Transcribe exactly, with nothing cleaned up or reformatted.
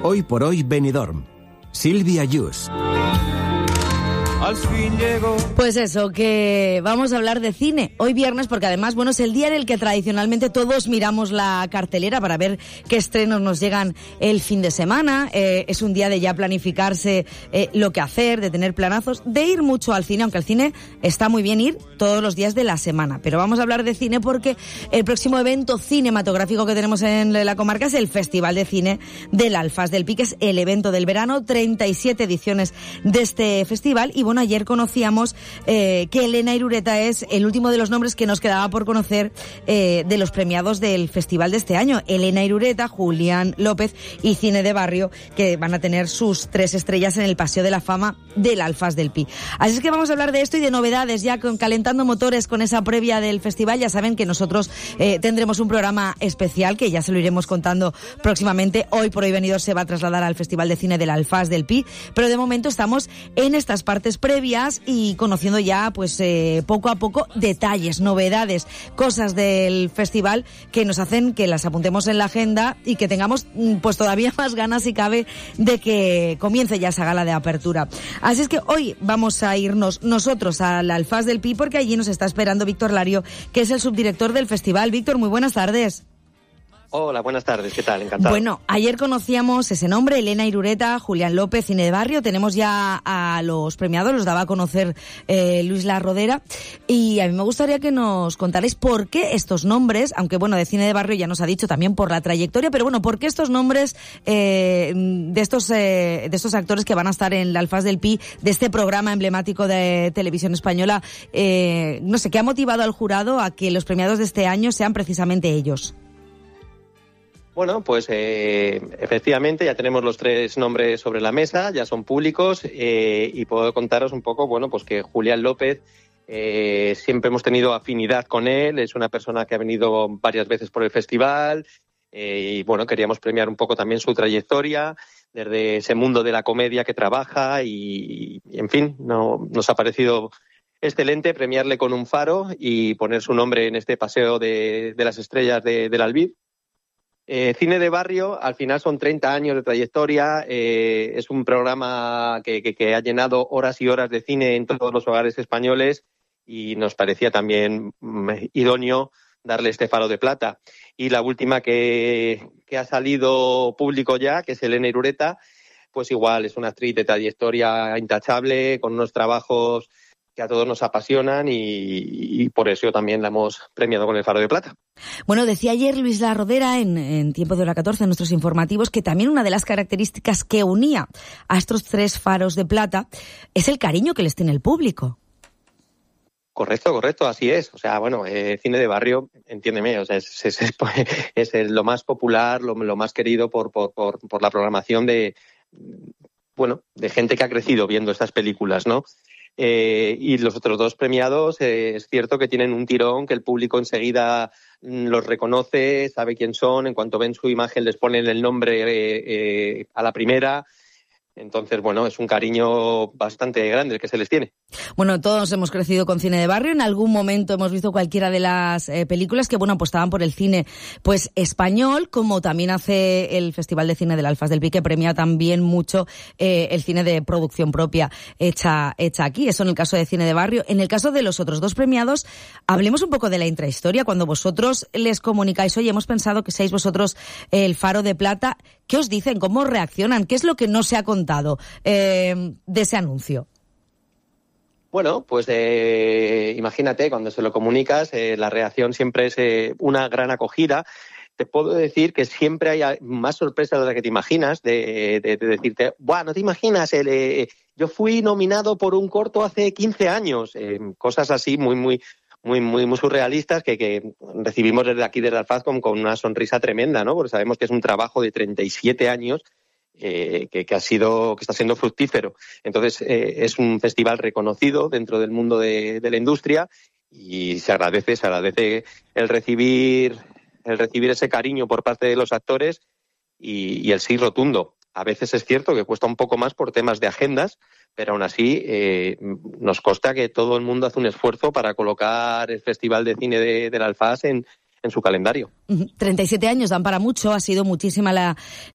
Hoy por hoy Benidorm. Silvia Yus. Al fin llegó. Pues eso, que vamos a hablar de cine hoy viernes, porque además, bueno, es el día en el que tradicionalmente todos miramos la cartelera para ver qué estrenos nos llegan el fin de semana. Eh, es un día de ya planificarse eh, lo que hacer, de tener planazos, de ir mucho al cine, aunque al cine está muy bien ir todos los días de la semana. Pero vamos a hablar de cine porque el próximo evento cinematográfico que tenemos en la comarca es el Festival de Cine del Alfaz del Pi, que es el evento del verano, treinta y siete ediciones de este festival. Y bueno, ayer conocíamos eh, que Elena Irureta es el último de los nombres que nos quedaba por conocer eh, de los premiados del festival de este año. Elena Irureta, Julián López y Cine de Barrio, que van a tener sus tres estrellas en el Paseo de la Fama del Alfaz del Pi. Así es que vamos a hablar de esto y de novedades, ya con, calentando motores con esa previa del festival. Ya saben que nosotros eh, tendremos un programa especial que ya se lo iremos contando próximamente. Hoy por hoy Benidorm se va a trasladar al Festival de Cine del Alfaz del Pi, pero de momento estamos en estas partes previas y conociendo ya pues eh, poco a poco detalles, novedades, cosas del festival que nos hacen que las apuntemos en la agenda y que tengamos pues todavía más ganas, si cabe, de que comience ya esa gala de apertura. Así es que hoy vamos a irnos nosotros al Alfaz del Pi, porque allí nos está esperando Víctor Lario, que es el subdirector del festival. Víctor, muy buenas tardes. Hola, buenas tardes, ¿qué tal? Encantado. Bueno, ayer conocíamos ese nombre, Elena Irureta, Julián López, Cine de Barrio. Tenemos ya a los premiados, los daba a conocer eh, Luis La Rodera. Y a mí me gustaría que nos contarais por qué estos nombres, aunque bueno, de Cine de Barrio ya nos ha dicho también por la trayectoria, pero bueno, por qué estos nombres eh, de estos eh, de estos actores que van a estar en el Alfaz del Pi, de este programa emblemático de televisión española. Eh, no sé, ¿qué ha motivado al jurado a que los premiados de este año sean precisamente ellos? Bueno, pues eh, efectivamente ya tenemos los tres nombres sobre la mesa, ya son públicos eh, y puedo contaros un poco, bueno, pues que Julián López, eh, siempre hemos tenido afinidad con él, es una persona que ha venido varias veces por el festival eh, y bueno, queríamos premiar un poco también su trayectoria desde ese mundo de la comedia que trabaja y, y en fin, no, nos ha parecido excelente premiarle con un faro y poner su nombre en este paseo de, de las estrellas de, del Albiz. Eh, Cine de Barrio, al final son treinta años de trayectoria, eh, es un programa que, que, que ha llenado horas y horas de cine en todos los hogares españoles y nos parecía también mm, idóneo darle este faro de plata. Y la última que, que ha salido público ya, que es Elena Irureta, pues igual es una actriz de trayectoria intachable, con unos trabajos que a todos nos apasionan y, y por eso también la hemos premiado con el faro de plata. Bueno, decía ayer Luis La Rodera en, en Tiempo de Hora catorce, en nuestros informativos, que también una de las características que unía a estos tres faros de plata es el cariño que les tiene el público. Correcto, correcto, así es. O sea, bueno, eh, Cine de Barrio, entiéndeme, o sea, es, es, es, es el, lo más popular, lo, lo más querido por, por, por, por la programación de, bueno, de gente que ha crecido viendo estas películas, ¿no? Eh, y los otros dos premiados, eh, es cierto que tienen un tirón, que el público enseguida mm, los reconoce, sabe quién son, en cuanto ven su imagen les ponen el nombre eh, eh, a la primera. Entonces, bueno, es un cariño bastante grande el que se les tiene. Bueno, todos hemos crecido con Cine de Barrio. En algún momento hemos visto cualquiera de las eh, películas que, bueno, apostaban por el cine pues español, como también hace el Festival de Cine del Alfaz del Pi, que premia también mucho eh, el cine de producción propia hecha, hecha aquí. Eso en el caso de Cine de Barrio. En el caso de los otros dos premiados, hablemos un poco de la intrahistoria. Cuando vosotros les comunicáis, oye, hemos pensado que seáis vosotros el faro de plata, ¿qué os dicen? ¿Cómo reaccionan? ¿Qué es lo que no se ha contado eh, de ese anuncio? Bueno, pues eh, imagínate, cuando se lo comunicas, eh, la reacción siempre es eh, una gran acogida. Te puedo decir que siempre hay más sorpresas de las que te imaginas, de, de, de decirte, ¡buah, no te imaginas! El, eh, yo fui nominado por un corto hace quince años. Eh, cosas así muy, muy, muy, muy, muy surrealistas que, que recibimos desde aquí, desde Alfaz, con, con una sonrisa tremenda, ¿no? Porque sabemos que es un trabajo de treinta y siete años. Eh, que, que ha sido, que está siendo fructífero. Entonces, eh, es un festival reconocido dentro del mundo de, de la industria y se agradece, se agradece el recibir, el recibir ese cariño por parte de los actores y, y el sí rotundo. A veces es cierto que cuesta un poco más por temas de agendas, pero aún así eh, nos consta que todo el mundo hace un esfuerzo para colocar el Festival de Cine de, del Alfaz en en su calendario. treinta y siete años dan para mucho, ha sido muchísima la,